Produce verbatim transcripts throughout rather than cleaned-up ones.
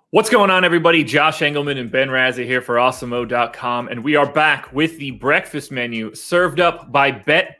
What's going on, everybody? Josh Engelman and Ben Razza here for Awesemo dot com, and we are back with the breakfast menu served up by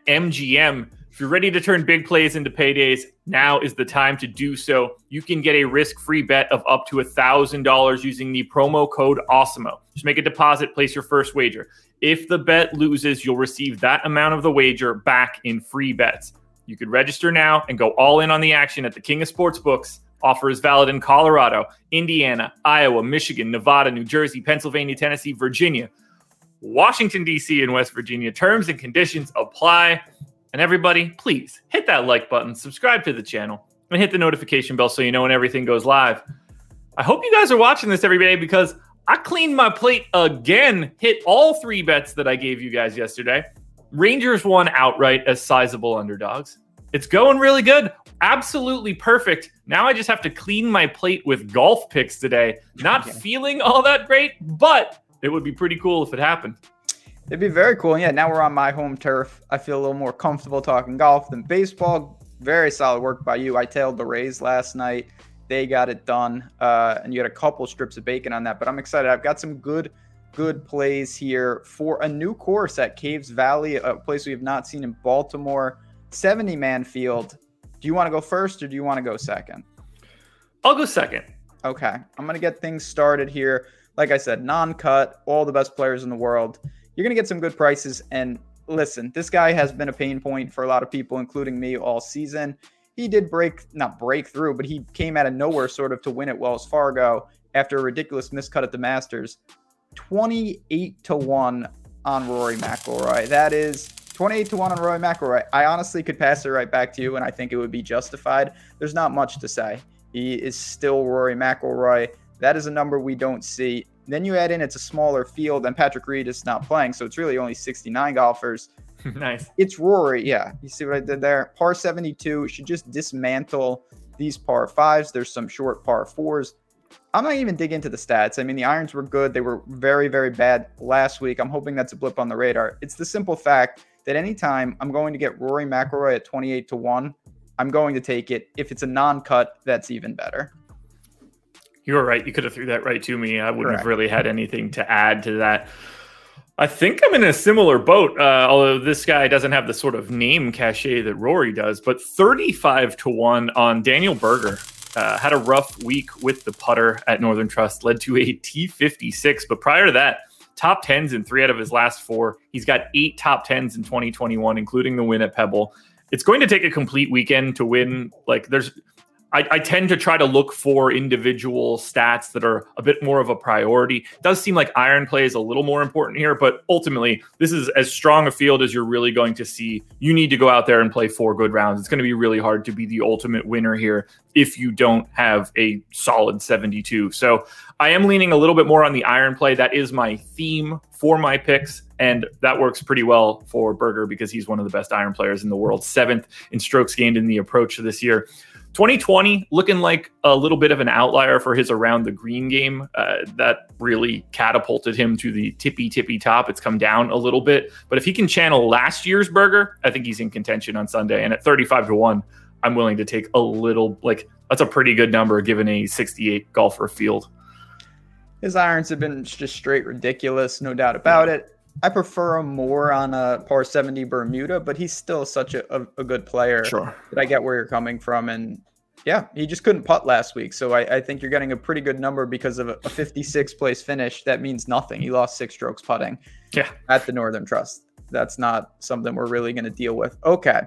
BetMGM. If you're ready to turn big plays into paydays, now is the time to do so. You can get a risk-free bet of up to one thousand dollars using the promo code Awesemo. Just make a deposit, place your first wager. If the bet loses, you'll receive that amount of the wager back in free bets. You could register now and go all in on the action at the King of Sportsbooks. Offer is valid in Colorado, Indiana, Iowa, Michigan, Nevada, New Jersey, Pennsylvania, Tennessee, Virginia, Washington, D C, and West Virginia. Terms and conditions apply. And everybody, please hit that like button, subscribe to the channel, and hit the notification bell so you know when everything goes live. I hope you guys are watching this every day because I cleaned my plate again, hit all three bets that I gave you guys yesterday. Rangers won outright as sizable underdogs. It's going really good. Absolutely perfect. Now I just have to clean my plate with golf picks today. Not okay. Feeling all that great, but it would be pretty cool if it happened. It'd be very cool. And yeah, now we're on my home turf. I feel a little more comfortable talking golf than baseball. Very solid work by you. I tailed the Rays last night. They got it done. Uh, and you had a couple strips of bacon on that. But I'm excited. I've got some good, good plays here for a new course at Caves Valley, a place we have not seen in Baltimore. seventy-man field. Do you want to go first or do you want to go second? I'll go second. Okay. I'm going to get things started here. Like I said, non-cut, all the best players in the world. You're going to get some good prices. And listen, this guy has been a pain point for a lot of people, including me, all season. He did break, not break through, but he came out of nowhere sort of to win at Wells Fargo after a ridiculous miscut at the Masters. twenty-eight to one on Rory McIlroy. That is twenty-eight to one on Rory McIlroy. I honestly could pass it right back to you, and I think it would be justified. There's not much to say. He is still Rory McIlroy. That is a number we don't see. Then you add in it's a smaller field, and Patrick Reed is not playing, so it's really only sixty-nine golfers. Nice. It's Rory, yeah. You see what I did there? Par seventy-two should just dismantle these par fives. There's some short par fours. I'm not even digging into the stats. I mean, the irons were good. They were very, very bad last week. I'm hoping that's a blip on the radar. It's the simple fact that anytime I'm going to get Rory McIlroy at twenty-eight to one, I'm going to take it. If it's a non-cut, that's even better. You were right. You could have threw that right to me. I wouldn't Correct. have really had anything to add to that. I think I'm in a similar boat, uh, although this guy doesn't have the sort of name cachet that Rory does, but thirty-five to one on Daniel Berger. Uh, had a rough week with the putter at Northern Trust, led to a T fifty-six, but prior to that, top tens in three out of his last four. He's got eight top tens in twenty twenty-one, including the win at Pebble. It's going to take a complete weekend to win. Like there's, I, I tend to try to look for individual stats that are a bit more of a priority. It does seem like iron play is a little more important here, but ultimately this is as strong a field as you're really going to see. You need to go out there and play four good rounds. It's going to be really hard to be the ultimate winner here if you don't have a solid seventy-two. So I am leaning a little bit more on the iron play. That is my theme for my picks, and that works pretty well for Berger because he's one of the best iron players in the world, seventh in strokes gained in the approach this year. twenty twenty looking like a little bit of an outlier for his around the green game. Uh, that really catapulted him to the tippy tippy top. It's come down a little bit, but if he can channel last year's Berger, I think he's in contention on Sunday. And at thirty-five to one, I'm willing to take a little, like that's a pretty good number given a sixty-eight golfer field. His irons have been just straight ridiculous, no doubt about it. I prefer him more on a par seventy Bermuda, but he's still such a, a, a good player. Sure. That I get where you're coming from. And yeah, he just couldn't putt last week. So I, I think you're getting a pretty good number because of a, a fifty-sixth place finish. That means nothing. He lost six strokes putting yeah. at the Northern Trust. That's not something we're really going to deal with. Okay.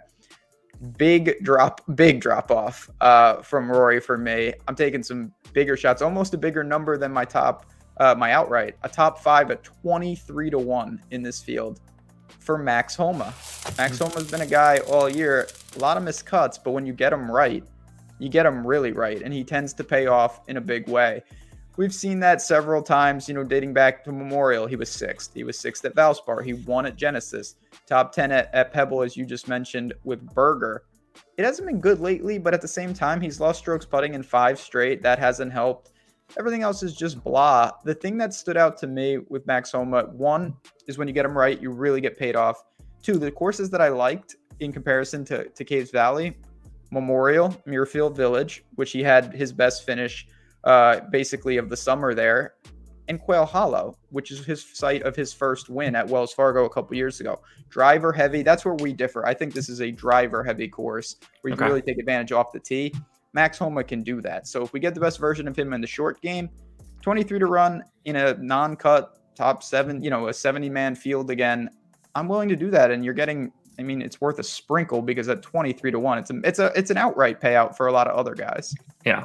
Big drop, big drop off uh, from Rory for me. I'm taking some bigger shots, almost a bigger number than my top, uh, my outright. A top five at twenty-three to one in this field for Max Homa. Max Homa's been a guy all year, a lot of miscuts, but when you get him right, you get him really right, and he tends to pay off in a big way. We've seen that several times, you know, dating back to Memorial. He was sixth. He was sixth at Valspar. He won at Genesis. Top ten at, at Pebble, as you just mentioned, with Berger. It hasn't been good lately, but at the same time, he's lost strokes putting in five straight. That hasn't helped. Everything else is just blah. The thing that stood out to me with Max Homa, one, is when you get him right, you really get paid off. Two, the courses that I liked in comparison to, to Caves Valley, Memorial, Muirfield Village, which he had his best finish uh, basically of the summer there. And Quail Hollow, which is his site of his first win at Wells Fargo a couple years ago. Driver heavy. That's where we differ. I think this is a driver heavy course where you okay. can really take advantage off the tee. Max Homa can do that. So if we get the best version of him in the short game, twenty-three to run in a non-cut top seven, you know, a seventy man field again, I'm willing to do that. And you're getting, I mean, it's worth a sprinkle because at twenty-three to one, it's a, it's a, it's an outright payout for a lot of other guys. Yeah.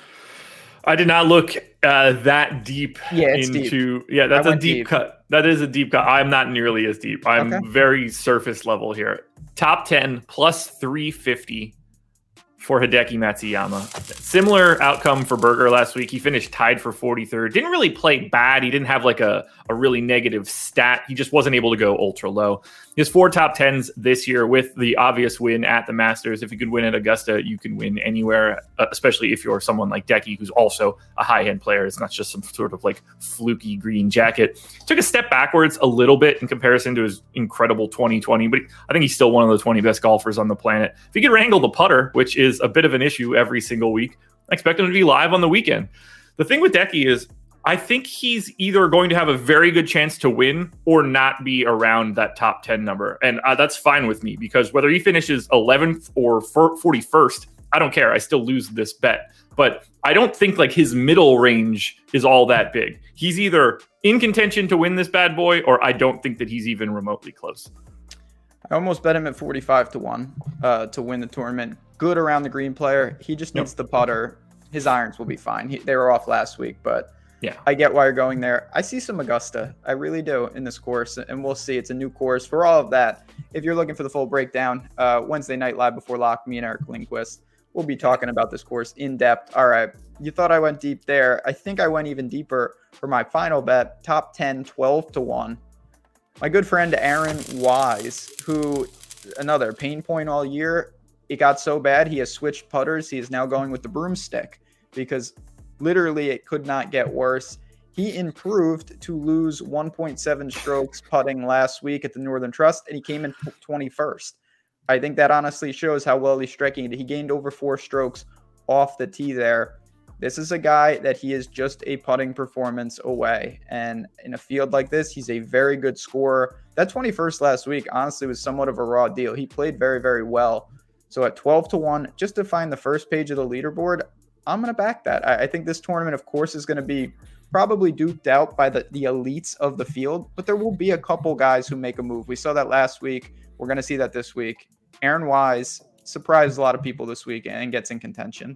I did not look uh, that deep yeah, into, deep. yeah, that's I a deep, deep cut. That is a deep cut. I'm not nearly as deep. I'm okay. very surface level here. Top ten plus three fifty for Hideki Matsuyama. Similar outcome for Berger last week. He finished tied for forty-third. Didn't really play bad. He didn't have like a, a really negative stat. He just wasn't able to go ultra low. He has four top tens this year with the obvious win at the Masters. If you could win at Augusta, you can win anywhere, uh, especially if you're someone like Decky, who's also a high-end player. It's not just some sort of like fluky green jacket. Took a step backwards a little bit in comparison to his incredible twenty twenty, but I think he's still one of the twenty best golfers on the planet. If he could wrangle the putter, which is a bit of an issue every single week, I expect him to be live on the weekend. The thing with Decky is I think he's either going to have a very good chance to win or not be around that top ten number. And uh, that's fine with me because whether he finishes eleventh or forty-first, I don't care. I still lose this bet. But I don't think like his middle range is all that big. He's either in contention to win this bad boy or I don't think that he's even remotely close. I almost bet him at forty-five to one uh, to win the tournament. Good around the green player. He just needs yep. the putter. His irons will be fine. He, they were off last week, but yeah, I get why you're going there. I see some Augusta. I really do in this course, and we'll see. It's a new course for all of that. If you're looking for the full breakdown, uh, Wednesday night live before lock, me and Eric Lindquist, we'll be talking about this course in depth. All right, you thought I went deep there. I think I went even deeper for my final bet, top ten, twelve to one. My good friend Aaron Wise, who another pain point all year. It got so bad he has switched putters. He is now going with the broomstick because literally it could not get worse. He improved to lose one point seven strokes putting last week at the Northern Trust, and he came in twenty-first. I think that honestly shows how well he's striking it. He gained over four strokes off the tee there. This is a guy that he is just a putting performance away. And in a field like this, he's a very good scorer. That twenty-first last week, honestly, was somewhat of a raw deal. He played very, very well. So at twelve to one, just to find the first page of the leaderboard, I'm going to back that. I, I think this tournament, of course, is going to be probably duped out by the, the elites of the field, but there will be a couple guys who make a move. We saw that last week. We're going to see that this week. Aaron Wise surprised a lot of people this week and gets in contention.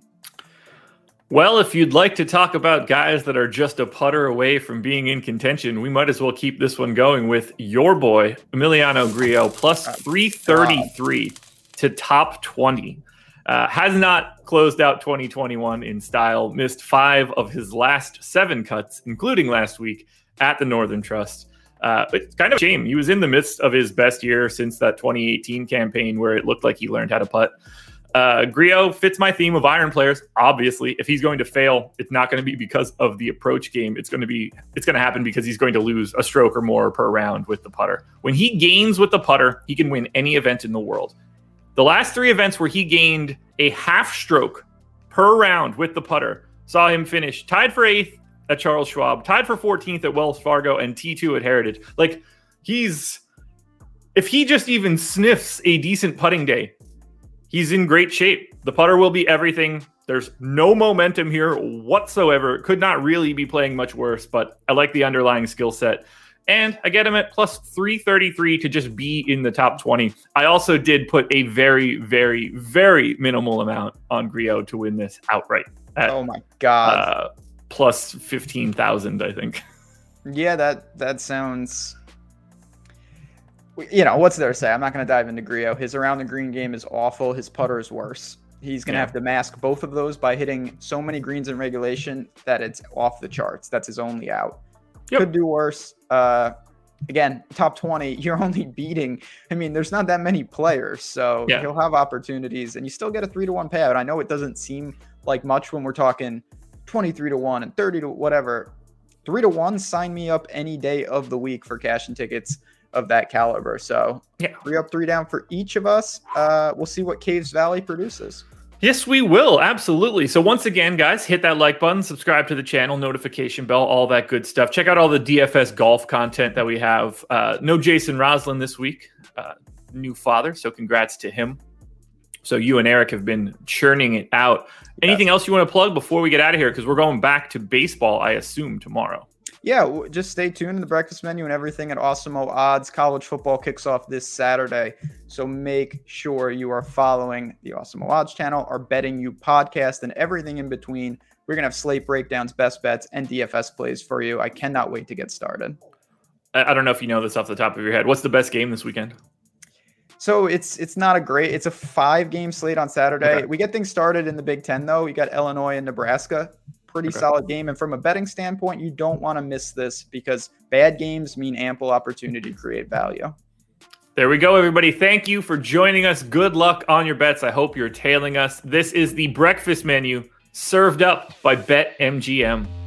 Well, if you'd like to talk about guys that are just a putter away from being in contention, we might as well keep this one going with your boy, Emiliano Grillo, plus three thirty-three wow. to top twenty. Uh, has not closed out twenty twenty-one in style, missed five of his last seven cuts, including last week at the Northern Trust. Uh, but it's kind of a shame. He was in the midst of his best year since that twenty eighteen campaign where it looked like he learned how to putt. Uh, Grillo fits my theme of iron players. Obviously, if he's going to fail, it's not going to be because of the approach game. It's going to be, it's going to happen because he's going to lose a stroke or more per round with the putter. When he gains with the putter, he can win any event in the world. The last three events where he gained a half stroke per round with the putter saw him finish tied for eighth at Charles Schwab, tied for fourteenth at Wells Fargo, and T two at Heritage. Like, he's, if he just even sniffs a decent putting day, he's in great shape. The putter will be everything. There's no momentum here whatsoever. Could not really be playing much worse, but I like the underlying skill set. And I get him at plus three thirty-three to just be in the top twenty. I also did put a very, very, very minimal amount on Grillo to win this outright. At, oh my God. Uh, plus fifteen thousand, I think. Yeah, that, that sounds... You know, what's there to say? I'm not going to dive into Grillo. His around the green game is awful. His putter is worse. He's going to yeah. have to mask both of those by hitting so many greens in regulation that it's off the charts. That's his only out. Yep. Could do worse. Uh, again, top twenty, you're only beating. I mean, there's not that many players, so yeah. he'll have opportunities, and you still get a three to one payout. I know it doesn't seem like much when we're talking twenty-three to one and thirty to whatever. Three to one, sign me up any day of the week for cash and tickets of that caliber. So yeah, three up, three down for each of us. Uh, we'll see what Caves Valley produces. Yes, we will. Absolutely. So once again, guys, hit that like button, subscribe to the channel, notification bell, all that good stuff. Check out all the D F S golf content that we have. Uh, no Jason Roslin this week, uh, new father. So congrats to him. So you and Eric have been churning it out. Anything else you want to plug before we get out of here? Because we're going back to baseball, I assume, tomorrow. Yeah, just stay tuned to the breakfast menu and everything at Awesemo Odds. College football kicks off this Saturday, so make sure you are following the Awesemo Odds channel, our Betting You podcast, and everything in between. We're going to have slate breakdowns, best bets, and D F S plays for you. I cannot wait to get started. I don't know if you know this off the top of your head. What's the best game this weekend? So it's it's not a great, it's a five game slate on Saturday. Okay. We get things started in the Big Ten though. You got Illinois and Nebraska, pretty okay. solid game. And from a betting standpoint, you don't want to miss this because bad games mean ample opportunity to create value. There we go, everybody. Thank you for joining us. Good luck on your bets. I hope you're tailing us. This is the breakfast menu served up by BetMGM.